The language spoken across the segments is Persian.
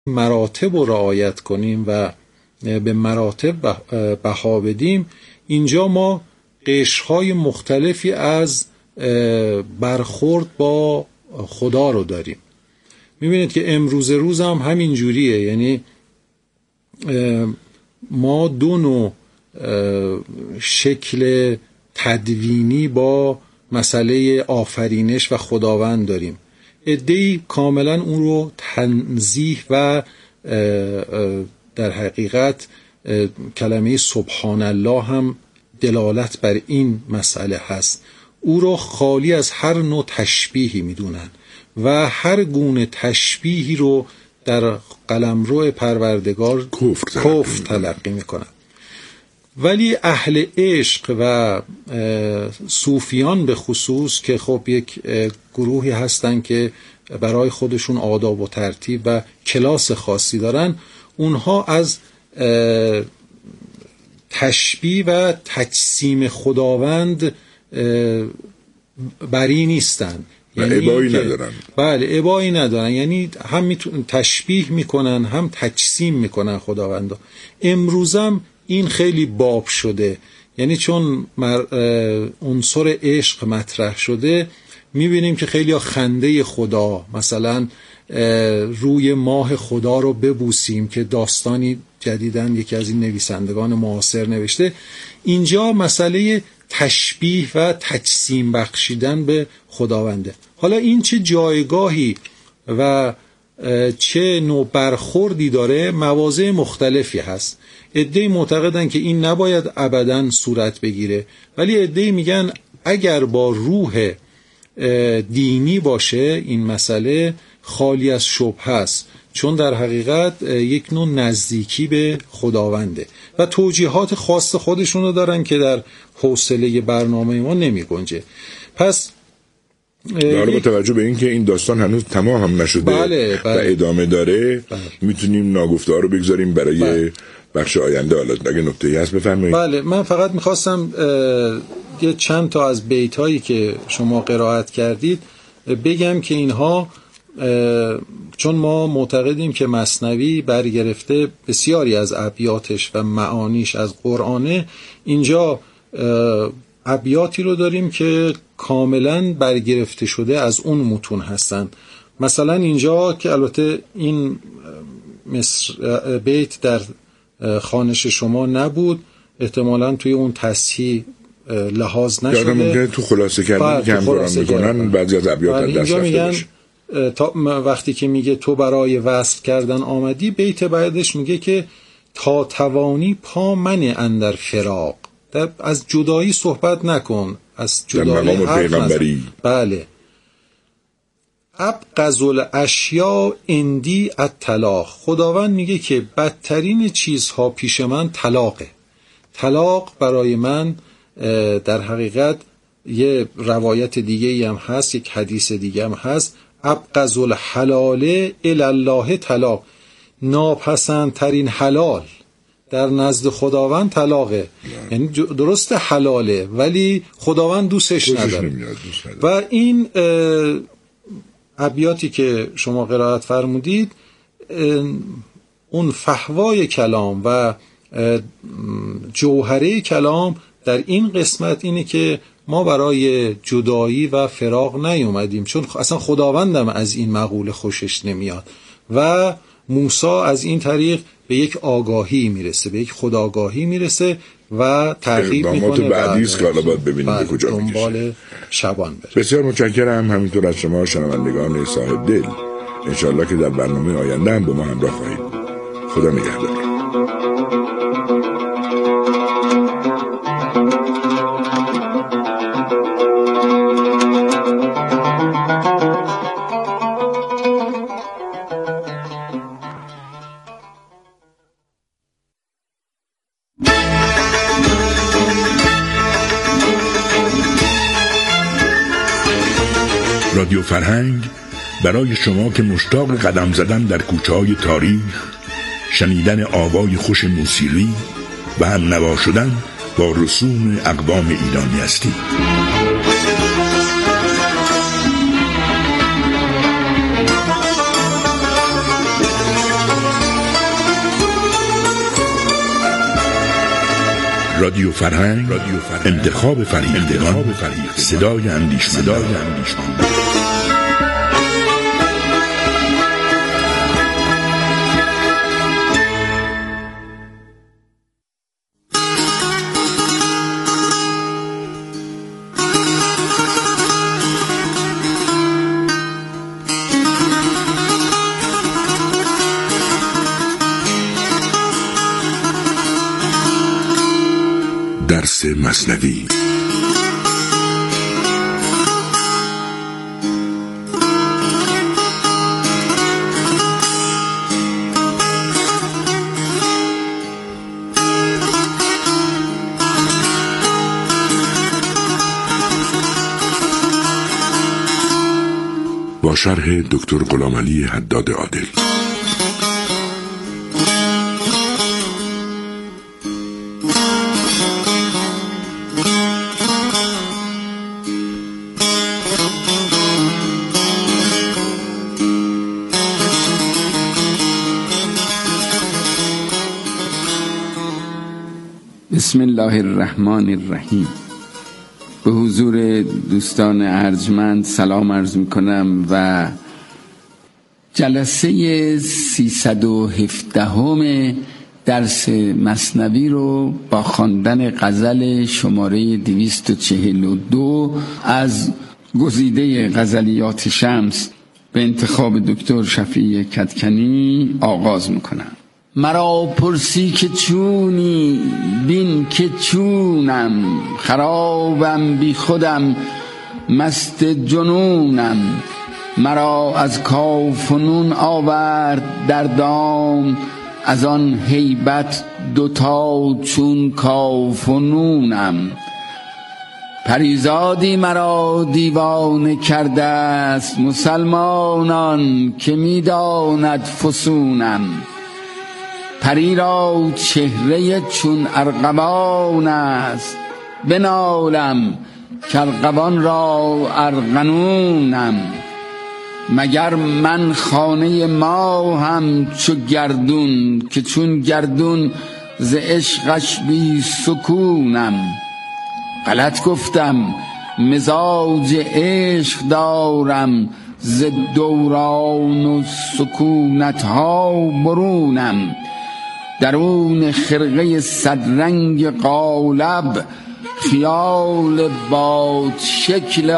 مراتب رو رعایت کنیم و به مراتب بها بدیم، اینجا ما قشرهای مختلفی از برخورد با خدا رو داریم. میبینید که امروز روز هم همین جوریه، یعنی ما دو نوع شکل تدوینی با مسئله آفرینش و خداوند داریم. عده‌ای کاملا اون رو تنزیه و در حقیقت کلمه سبحان الله هم دلالت بر این مسئله هست، او رو خالی از هر نوع تشبیهی میدونن و هر گونه تشبیهی رو در قلمرو پروردگار کفر تلقی میکنن. ولی اهل عشق و صوفیان به خصوص که خب یک گروهی هستن که برای خودشون آداب و ترتیب و کلاس خاصی دارن، اونها از تشبیه و تجسیم خداوند بری نیستن، یعنی ابایی ندارن. بله، ابایی ندارن، یعنی هم تشبیه میکنن هم تجسیم میکنن خداوندو. امروزم این خیلی باب شده، یعنی چون عنصر عشق مطرح شده میبینیم که خیلی خنده خدا، مثلا روی ماه خدا رو ببوسیم که داستانی جدیدن یکی از این نویسندگان معاصر نوشته. اینجا مسئله تشبیه و تجسیم بخشیدن به خداونده. حالا این چه جایگاهی و چه نوع برخوردی داره، مواضع مختلفی هست. عده‌ای معتقدن که این نباید ابداً صورت بگیره، ولی عده‌ای میگن اگر با روح دینی باشه این مسئله خالی از شبهه است، چون در حقیقت یک نوع نزدیکی به خداونده و توجیهات خاص خودشونو دارن که در حوصله برنامه ما نمی گنجه. پس با توجه به اینکه این داستان هنوز تمام هم نشده و ادامه داره، میتونیم ناگفته ها رو بگذاریم برای بخش آینده. حالا اگه نکته‌ای هست بفرمایید. بله، من فقط میخواستم یه چند تا از بیتایی که شما قرائت کردید بگم که اینها، چون ما معتقدیم که مثنوی برگرفته بسیاری از ابیاتش و معانیش از قرآنه، اینجا ابیاتی رو داریم که کاملا برگرفته شده از اون متون هستن. مثلا اینجا که البته این بیت در خوانش شما نبود، احتمالاً توی اون تصحیح لحاظ نشده، ممکنه تو خلاصه کردن که هم برام میکنن بعضی از ابیات دست رفته میگن وقتی که میگه تو برای وصل کردن آمدی، بیت بعدش میگه که تا توانی پا من اندر فراق، از جدایی صحبت نکن، از جدایی حرف نزن. بله، ابغض الاشیاء عندی الطلاق، خداوند میگه که بدترین چیزها پیش من طلاقه. طلاق برای من در حقیقت یه روایت دیگه هم هست، یک حدیث دیگه هم هست، ابغض الحلال الی الله طلاق، ناپسندترین حلال در نزد خداوند طلاقه. یعنی درست حلاله ولی خداوند دوستش نداره. و این ابیاتی که شما قرائت فرمودید، اون فحوای کلام و جوهره کلام در این قسمت اینه که ما برای جدایی و فراق نیومدیم، چون اصلا خداوندم از این مقوله خوشش نمیاد و موسی از این طریق به یک آگاهی میرسه، به یک خودآگاهی میرسه و ترغیب میکنه بعدیست که حالا باید ببینیم به کجا میکشه. دنبال شبان بره. بسیار متشکرم، همینطور از شما شنوندگان صاحب دل. انشالله که در برنامه آینده هم با ما همراه خواهید. خدا نگهدار. رادیو فرهنگ برای شما که مشتاق قدم زدن در کوچه‌های تاریخ، شنیدن آوای خوش موسیقی و هم نوا شدن با رسوم اقوام ایرانی هستید. رادیو فرهنگ انتخاب فریختگان، صدای اندیشمندان. درس مثنوی. با شرح دکتر غلامعلی حداد عادل. بسم الله الرحمن الرحیم. به حضور دوستان ارجمند سلام عرض میکنم و جلسه 317 درس مثنوی رو با خواندن غزل شماره 242 از گزیده غزلیات شمس به انتخاب دکتر شفیع کدکنی آغاز میکنم. مرا پرسی که چونی، بین که چونم، خرابم بی خودم، مست جنونم. مرا از کاف و نون آورد در دام، از آن هیبت دوتا چون کاف و نونم. پریزادی مرا دیوانه کرده است، مسلمانان که میداند فسونم. پری را چهره چون ارغوان است، بنالم که ارغوان را ارغنونم. مگر من خانه ما هم چو گردون، که چون گردون ز عشقش بی سکونم. غلط گفتم مزاج عشق دارم، ز دوران و سکونت ها برونم. درون خرقه صدرنگ قالب، خیال باد شکل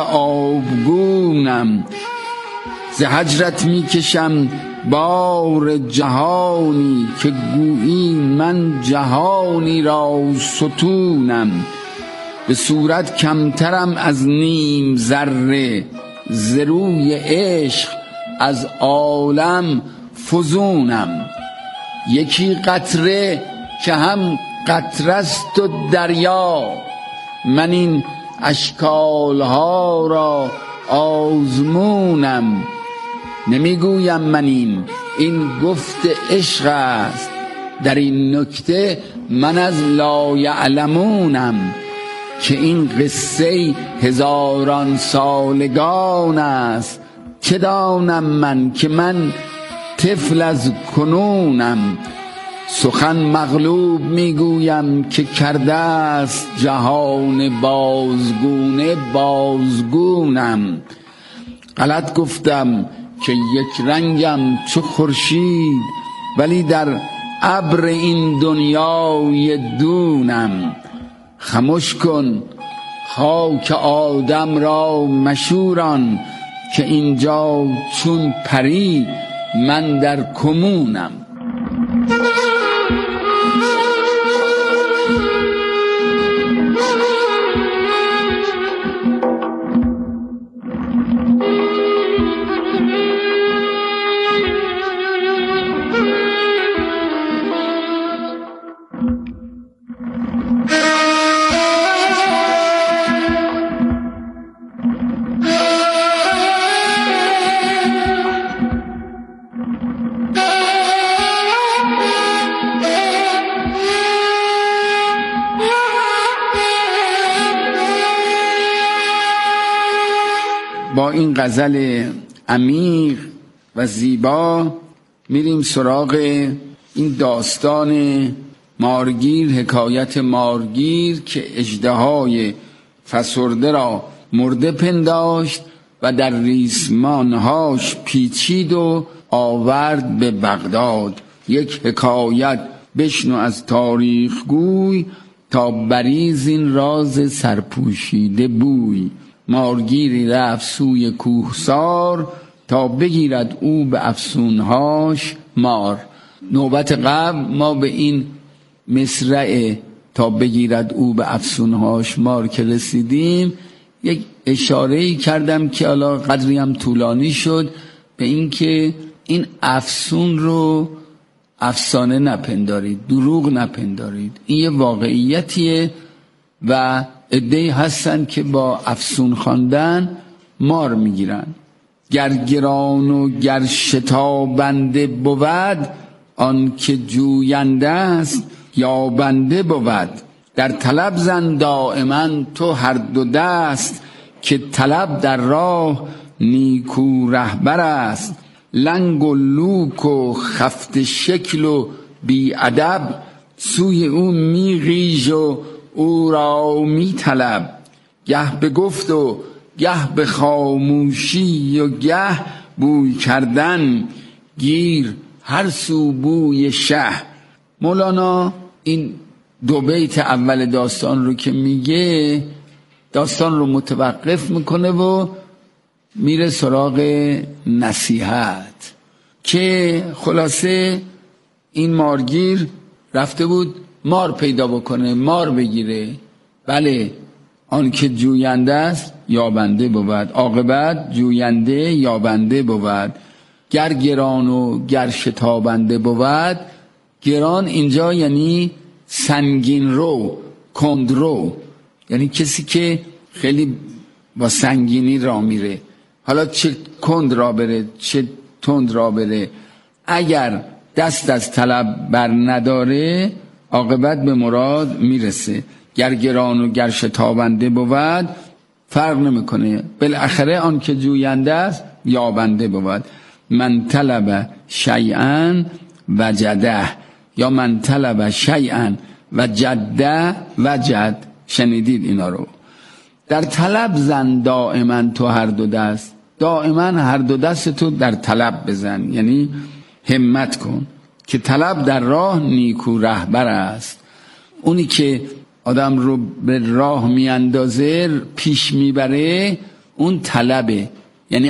آبگونم. ز هجرت میکشم بار جهانی، که گویی من جهانی را ستونم. به صورت کمترم از نیم ذره، ز روی عشق از عالم فزونم. یکی قطره که هم قطرست و دریا، من این اشکالها را آزمونم. نمیگویم من این گفت عشق است، در این نکته من از لایعلمونم. که این قصه هزاران سالگان است، چه دانم من که من طفل از کنونم. سخن مغلوب میگویم که کرده است جهان بازگونه بازگونم. غلط گفتم که یک رنگم چو خورشید، ولی در ابر این دنیای دونم. خموش کن خاک آدم را مشوران، که اینجا چون پری من در کمونم. با این غزل عمیق و زیبا میریم سراغ این داستان مارگیر حکایت مارگیر که اژدهای فسرده را مرده پنداشت و در ریسمانهاش پیچید و آورد به بغداد. یک حکایت بشنو از تاریخ گوی، تا بریز این راز سرپوشیده بوی. مارگیری رفت سوی کوهسار، تا بگیرد او به افسونهاش مار. نوبت قبل ما به این مصرع تا بگیرد او به افسونهاش مار که رسیدیم، یک اشاره‌ای کردم که حالا قدری هم طولانی شد به این که این افسون رو افسانه نپندارید، دروغ نپندارید. این یه واقعیتیه و عده‌ای هستن که با افسون خواندن مار میگیرن. گر گران و گر شتابنده بود، آن که جوینده است یا بنده بود. در طلب زن دائما تو هر دو دست، که طلب در راه نیکو رهبر است. لنگ و لوک و خفت شکل و بی ادب، سوی او می غیژ و او را می طلب. گه به گفت و گه به خاموشی و گه بوی کردن، گیر هر سو بوی شه. مولانا این دو بیت اول داستان رو که میگه، داستان رو متوقف میکنه و میره سراغ نصیحت که خلاصه این مارگیر رفته بود مار پیدا بکنه، مار بگیره. بله، آن که جوینده است یابنده بود، عاقبت جوینده یابنده بود. گر گران و گر شتابنده بود. گران اینجا یعنی سنگین رو، کند رو، یعنی کسی که خیلی با سنگینی را میره. حالا چه کند را بره چه تند را بره، اگر دست از طلب بر نداره عاقبت به مراد میرسه. گر گران و گر شتابنده بود فرق نمیکنه، بالاخره آن که جوینده است یابنده بود. من طلب شیئا وجده، یا من طلب شیئا وجده وجد. شنیدید اینا رو؟ در طلب زن دائما تو هر دو دست، دائما هر دو دست تو در طلب بزن، یعنی همت کن که طلب در راه نیکو رهبر است. اونی که آدم رو به راه میاندازه پیش میبره اون طلبه، یعنی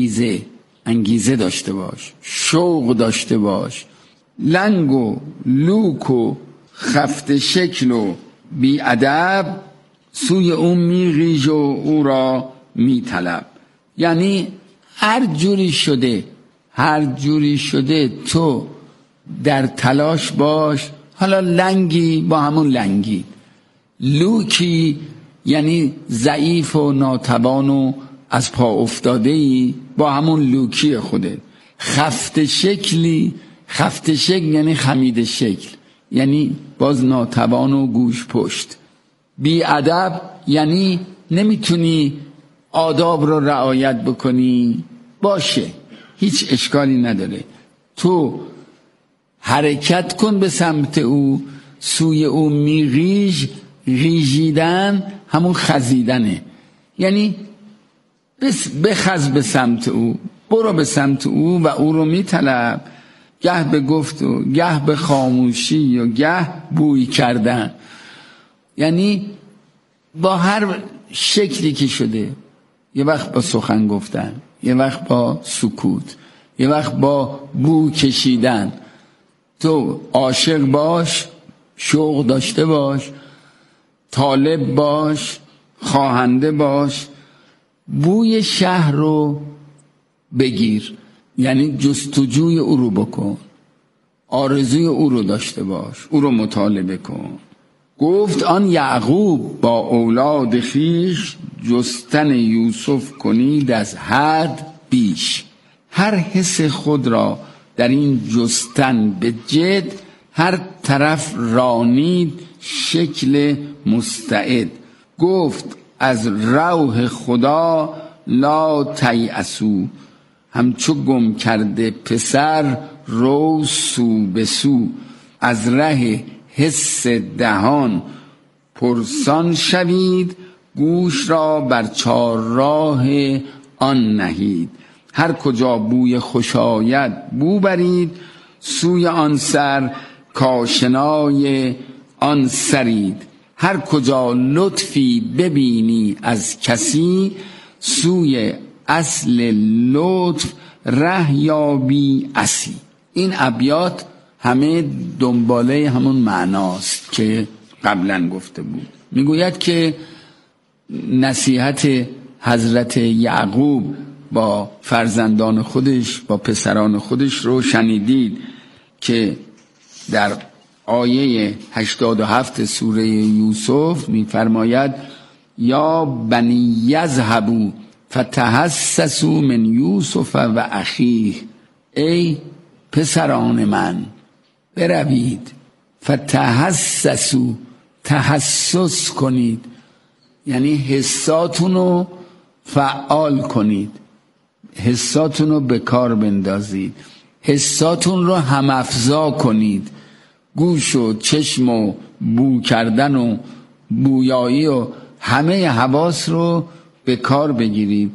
انگیزه داشته باش، شوق داشته باش. لنگ و لوک و خفت شکل و بی ادب، سوی اون میغیج و او را میطلب. یعنی هر جوری شده تو در تلاش باش. حالا لنگی با همون لنگی، لوکی یعنی ضعیف و ناتوان و از پا افتاده‌ای، با همون لوکی خودت. خفت شکل یعنی خمید شکل، یعنی باز ناتوان و گوش پشت. بی ادب یعنی نمیتونی آداب رو رعایت بکنی. باشه، هیچ اشکالی نداره، تو حرکت کن به سمت او، سوی او میغیژ. غیژیدن همون خزیدنه، یعنی بخز به سمت او، برو به سمت او و او رو میطلب. گه به گفت و گه به خاموشی و گه بوی کردن، یعنی با هر شکلی که شده، یه وقت با سخن گفتن، یه وقت با سکوت، یه وقت با بو کشیدن. تو عاشق باش، شوق داشته باش، طالب باش، خواهنده باش. بوی شهر رو بگیر، یعنی جستجوی او رو بکن، آرزوی او رو داشته باش، او رو مطالبه کن. گفت آن یعقوب با اولاد خویش، جستن یوسف کنید از حد بیش. هر حس خود را در این جستن به جد، هر طرف رانید شکل مستعد. گفت از روح خدا لا تیأسو، همچو گم کرده پسر رو سو به سو. از ره حس دهان پرسان شوید، گوش را بر چهارراه آن نهید. هر کجا بوی خوش آید بو برید، سوی آن سر کاشنای آن سرید. هر کجا لطفی ببینی از کسی، سوی اصل لطف ره یابی اسی. این ابیات همه دنباله همون معناست که قبلا گفته بود. میگوید که نصیحت حضرت یعقوب با فرزندان خودش، با پسران خودش رو شنیدید که در آیه 87 سوره یوسف میفرماید یا بنی یذهبوا فتحسسوا من یوسف و اخیه. ای پسران من بروید، فتحسسوا، تحسس کنید، یعنی حساتون رو فعال کنید، حساتون رو به کار بندازید، حساتون رو هم افزا کنید. گوش و چشم و بو کردن و بویایی و همه حواس رو به کار بگیرید.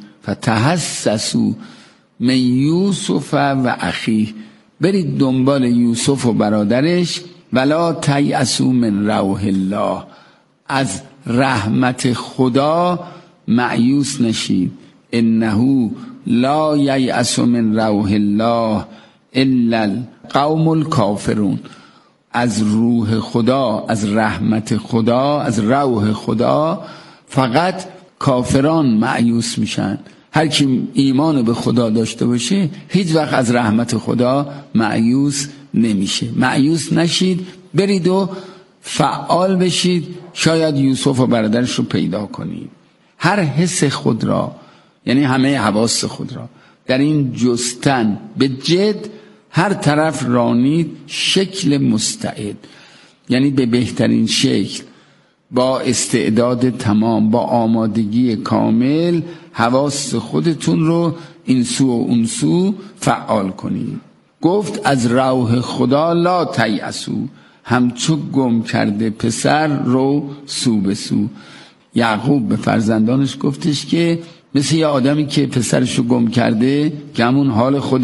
فتحسسوا من یوسف و اخیه، برید دنبال یوسف و برادرش. ولا تیأسوا من روح الله، از رحمت خدا مایوس نشید. انه لا ییأس من روح الله الا القوم الکافرون. از روح خدا، از رحمت خدا، از روح خدا فقط کافران مایوس میشن. هر کی ایمان به خدا داشته باشه هیچ وقت از رحمت خدا مایوس نمیشه. مایوس نشید، برید و فعال بشید، شاید یوسف و برادرش رو پیدا کنید. هر حس خود را، یعنی همه حواس خود را در این جستن به جد هر طرف رانید، شکل مستعد، یعنی به بهترین شکل، با استعداد تمام، با آمادگی کامل حواس خودتون رو این سو و اون سو فعال کنید. گفت از روح خدا لا تیأسوا، همچو گم کرده پسر رو سو به سو. یعقوب به فرزندانش گفتش که مثل یه آدمی که پسرش رو گم کرده، که همون حال خود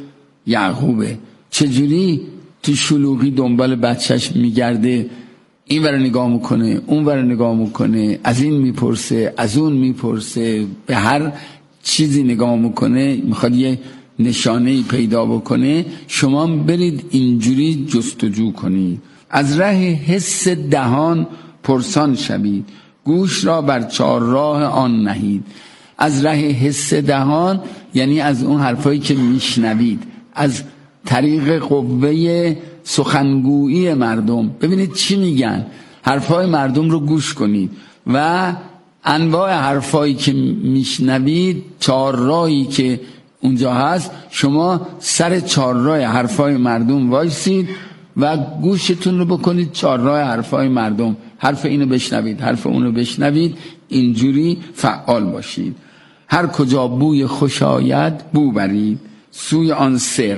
یعقوبه، چجوری تو شلوغی دنبال بچهش میگرده، این ور نگاه میکنه، اون ور نگاه میکنه، از این میپرسه، از اون میپرسه، به هر چیزی نگاه میکنه، میخواد یه نشانه‌ای پیدا بکنه. شما برید اینجوری جستجو کنید. از ره حس دهان پرسان شوید، گوش را بر چهارراه آن نهید. از ره حس دهان یعنی از اون حرفایی که میشنوید، از طریق قوه سخنگویی مردم. ببینید چی میگن، حرفای مردم رو گوش کنید و انواع حرفایی که میشنوید، چهارراهی که اونجا هست، شما سر چهارراه حرفای مردم وایسید و گوشتون رو بکنید چهارراه حرفای مردم. حرف اینو بشنوید، حرف اونو بشنوید، اینجوری فعال باشید. هر کجا بوی خوش آید بو برید، سوی آن سر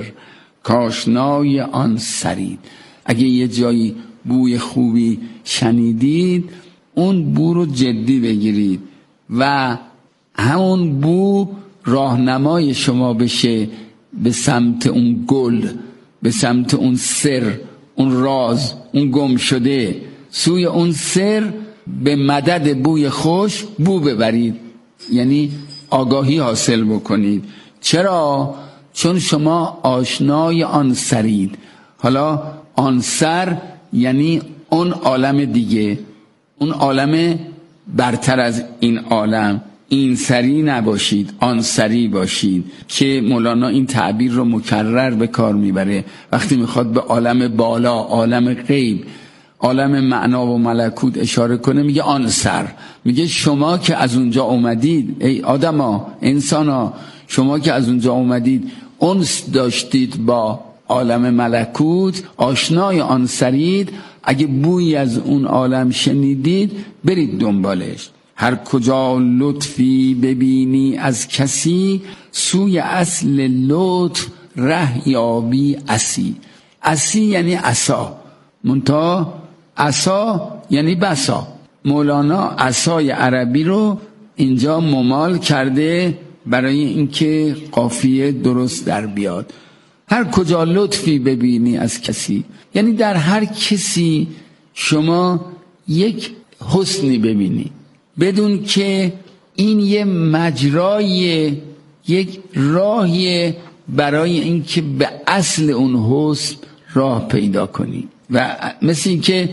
کاشنای آن سرید. اگه یه جایی بوی خوبی شنیدید، اون بو رو جدی بگیرید و همون بو راهنمای شما بشه به سمت اون گل، به سمت اون سر، اون راز، اون گم شده. سوی اون سر به مدد بوی خوش بو ببرید، یعنی آگاهی حاصل بکنید. چرا؟ چون شما آشنای آن سرید. حالا آن سر یعنی اون عالم دیگه، اون عالم برتر از این عالم. این سری نباشید، آن سری باشید، که مولانا این تعبیر رو مکرر به کار میبره وقتی میخواد به عالم بالا، عالم غیب، عالم معنا و ملکوت اشاره کنه. میگه آن سر، میگه شما که از اونجا اومدید، ای آدما، انسانا، شما که از اونجا اومدید انس داشتید با عالم ملکوت، آشنای آن سرید. اگه بویی از اون عالم شنیدید، برید دنبالش. هر کجا لطفی ببینی از کسی، سوی اصل لطف ره یابی اسی. اسی یعنی عصا، منتها عصا یعنی بسا. مولانا عصای عربی رو اینجا ممال کرده برای اینکه قافیه درست در بیاد. هر کجا لطفی ببینی از کسی، یعنی در هر کسی شما یک حسنی ببینی، بدون که این یه مجرای، یک راهی برای اینکه به اصل اون حسن راه پیدا کنی. و مثل این که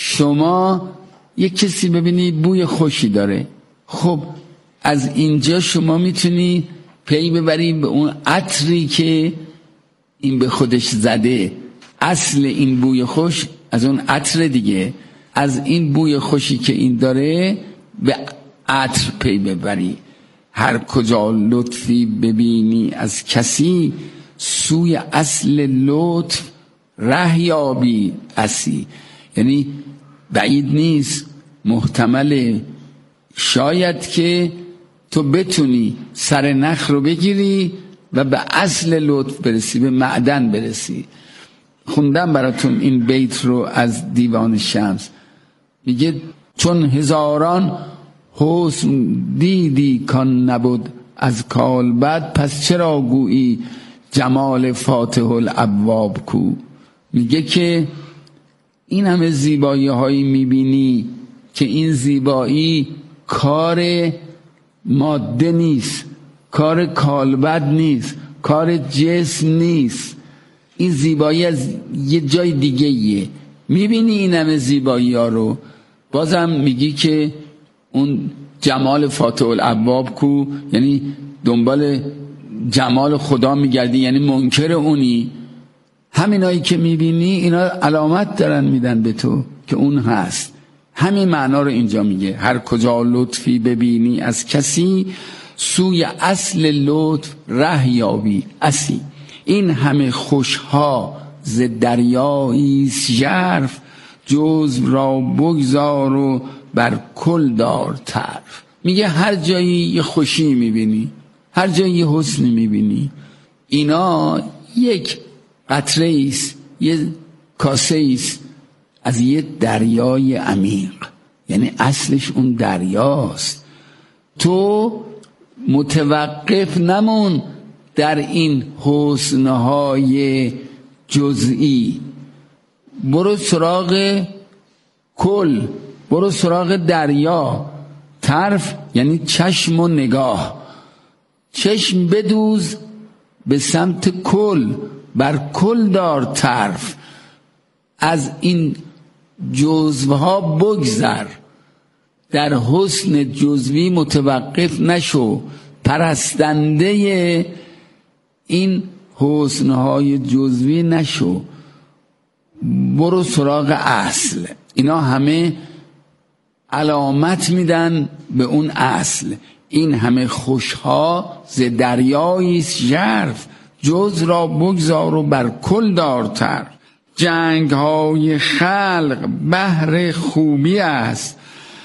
شما یک کسی ببینی بوی خوشی داره، خب از اینجا شما میتونی پی ببری به اون عطری که این به خودش زده. اصل این بوی خوش از اون عطر دیگه، از این بوی خوشی که این داره به عطر پی ببری. هر کجا لطفی ببینی از کسی، سوی اصل لطف ره یابی اسی. یعنی بعید نیست، محتمله، شاید که تو بتونی سر نخ رو بگیری و به اصل لطف برسی، به معدن برسی. خوندم براتون این بیت رو از دیوان شمس. میگه چون هزاران حسن دیدی کان نبود از کالبد، پس چرا گویی جمال فاتح الابواب کو. میگه که این همه زیبایی هایی میبینی که این زیبایی کار ماده نیست، کار کالبد نیست، کار جسم نیست. این زیبایی از یه جای دیگه ایه. میبینی این همه زیبایی ها رو، بازم میگی که اون جمال فاتح الابواب کو، یعنی دنبال جمال خدا میگردی، یعنی منکر اونی. همینایی که میبینی اینا علامت دارن میدن به تو که اون هست. همین معنا رو اینجا میگه. هر کجا لطفی ببینی از کسی، سوی اصل لطف ره یابی اسی. این همه خوشها ز دریایی ژرف، جزو را بگذار و بر کل دار طرف. میگه هر جایی یه خوشی میبینی، هر جایی یه حسنی میبینی، اینا یک قطره ایست، یه کاسه ایست از یه دریای عمیق. یعنی اصلش اون دریاست. تو متوقف نمون در این حسنهای جزئی، برو سراغ کل، برو سراغ دریا. طرف یعنی چشم و نگاه. چشم بدوز به سمت کل، بر کل دار طرف. از این جزوها بگذر، در حسن جزوی متوقف نشو، پرستنده این حسنهای جزوی نشو، برو سراغ اصل. اینا همه علامت میدن به اون اصل. این همه خوشها ز دریایی ژرف، جز را بگذار و بر کل دار طرف. جنگ های خلق بهر خوبی است،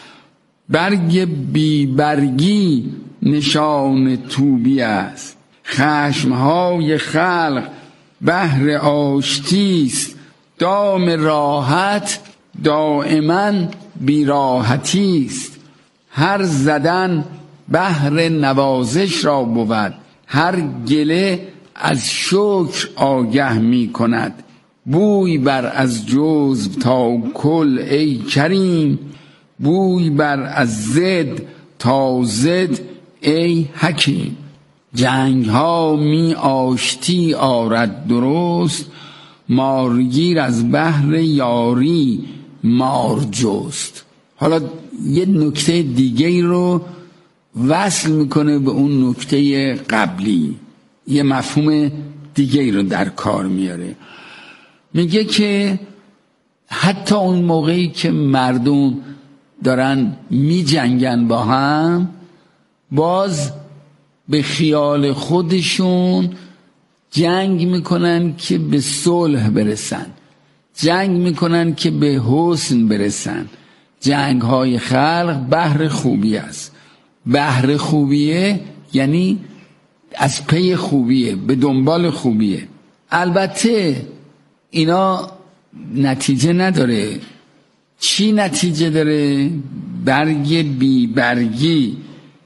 برگ بی برگی نشان توبی است. خشم های خلق بهر آشتی است، دام راحت دائما بی راحتی است. هر زدن بهر نوازش را بود، هر گله از شکر آگه می کند. بوی بر از جزو تا کل ای کریم، بوی بر از زد تا زد ای حکیم. جنگ ها می آشتی آرد درست، مارگیر از بحر یاری مار جست. حالا یه نکته دیگه رو وصل میکنه به اون نکته قبلی، یه مفهوم دیگه رو در کار میاره. میگه که حتی اون موقعی که مردم دارن می جنگن با هم، باز به خیال خودشون جنگ میکنن که به صلح برسن، جنگ میکنن که به حسن برسن. جنگ های خلق بحر خوبی است. بحر خوبیه یعنی از پی خوبیه، به دنبال خوبیه. البته اینا نتیجه نداره. چی نتیجه داره؟ برگ بی برگی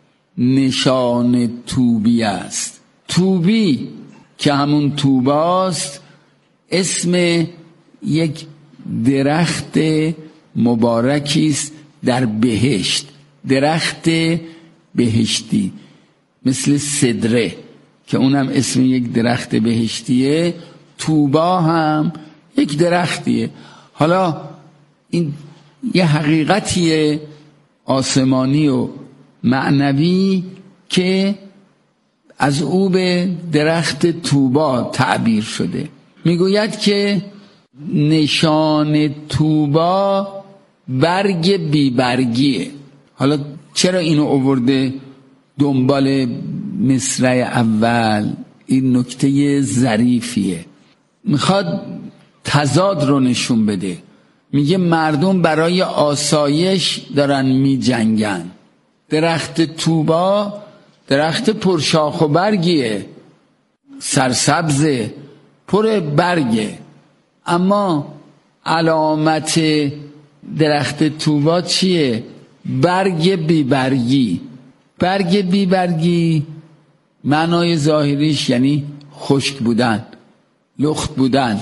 نشان توبی است. توبی که همون توباست اسم یک درخت مبارکی است در بهشت، درخت بهشتی مثل سدره که اونم اسم یک درخت بهشتیه، توبا هم یک درختیه. حالا این یه حقیقتیه آسمانی و معنوی که از او به درخت توبا تعبیر شده. میگوید که نشان توبا برگ بیبرگیه. حالا چرا اینو آورده دنبال مصرع اول؟ این نکته ظریفیه، میخواد تضاد رو نشون بده. میگه مردم برای آسایش دارن میجنگن. درخت توبا درخت پرشاخ و برگیه، سرسبزه، پر برگه، اما علامت درخت توبا چیه؟ برگ بیبرگی. برگ بیبرگی معنای ظاهریش یعنی خشک بودن، لخت بودن.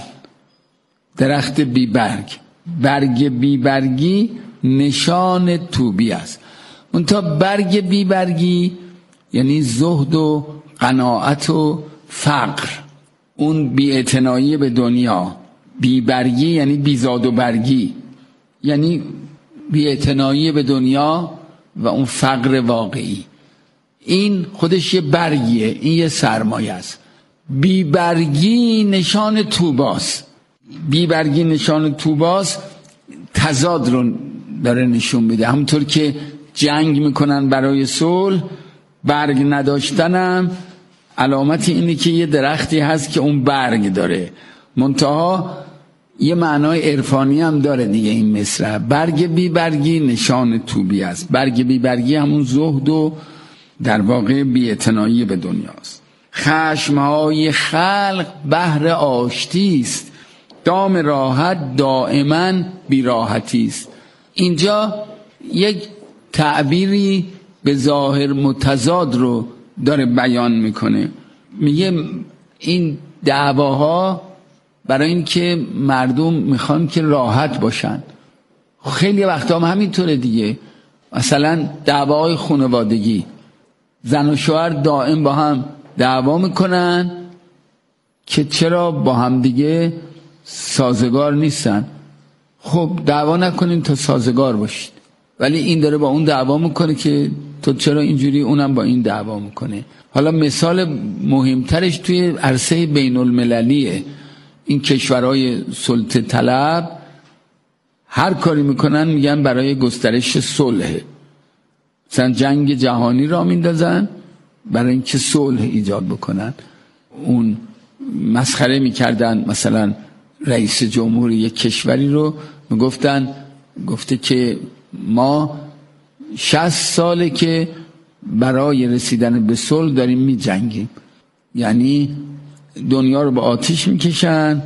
درخت بیبرگ، برگ بیبرگی نشان توبی است. منتها برگ بیبرگی یعنی زهد و قناعت و فقر، اون بی‌اعتنایی به دنیا. بیبرگی یعنی بیزاد و برگی، یعنی بی‌اعتنایی به دنیا و اون فقر واقعی. این خودش یه برگیه، این یه سرمایه است. بیبرگی نشان توباست. بیبرگی نشان توباست، تضاد رو داره نشون میده. همونطور که جنگ میکنن برای صلح، برگ نداشتنم علامت اینه که یه درختی هست که اون برگ داره. منتها یه معنای عرفانی هم داره دیگه این مصرع. برگ بیبرگی نشان توبی است. برگ بیبرگی همون زهد و در واقع بی‌اعتنایی به دنیاست. خشمهای خلق بهر آشتی است، دام راحت دائما بیراحتی است. اینجا یک تعبیری به ظاهر متضاد رو داره بیان میکنه. میگه این دعواها برای این که مردم میخوان که راحت باشن. خیلی وقتا هم همینطوره دیگه. مثلا دعواهای خانوادگی، زن و شوهر دائم با هم دعوا میکنن که چرا با هم دیگه سازگار نیستن. خب دعوا نکنین تا سازگار باشید، ولی این داره با اون دعوا میکنه که تو چرا اینجوری، اونم با این دعوا میکنه. حالا مثال مهمترش توی عرصه بین المللیه. این کشورهای سلطه طلب هر کاری میکنن میگن برای گسترش صلح. مثلا جنگ جهانی را میندازن برای اینکه صلح ایجاد بکنن. اون مسخره میکردن مثلا رئیس جمهور یک کشوری رو، گفته که ما 60 ساله که برای رسیدن به صلح داریم میجنگیم. یعنی دنیا رو به آتش میکشن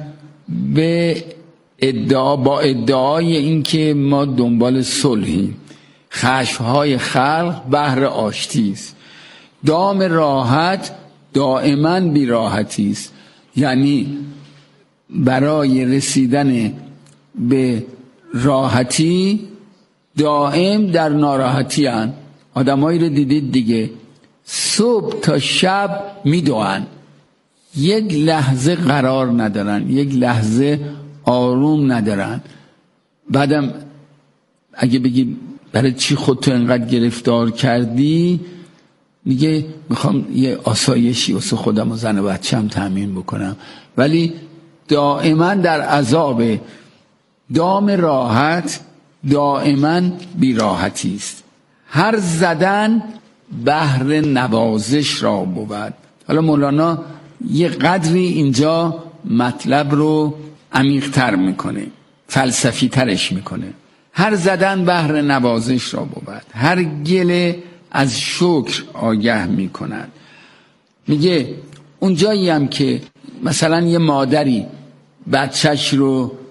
با ادعای اینکه ما دنبال صلحیم. خشمهای خلق بهر آشتی است، دام راحت دائما بی راحتی است. یعنی برای رسیدن به راحتی دائم در ناراحتی هن. آدمایی رو دیدید دیگه، صبح تا شب میدوئن، یک لحظه قرار ندارن، یک لحظه آروم ندارن. بعدم اگه بگی برای چی خودتو انقدر گرفتار کردی، میگه میخوام یه آسایشی واسه خودم و زن و بچه‌م تامین بکنم، ولی دائما در عذاب. دام راحت دائما بیراحتی است، هر زدن بهر نوازش را بود. حالا مولانا یه قدری اینجا مطلب رو عمیق‌تر میکنه، فلسفی ترش میکنه. هر زدن بهر نوازش را بود، هر گله از شکر آگه میکنند. میگه اونجایی هم که مثلا یه مادری بچهش رو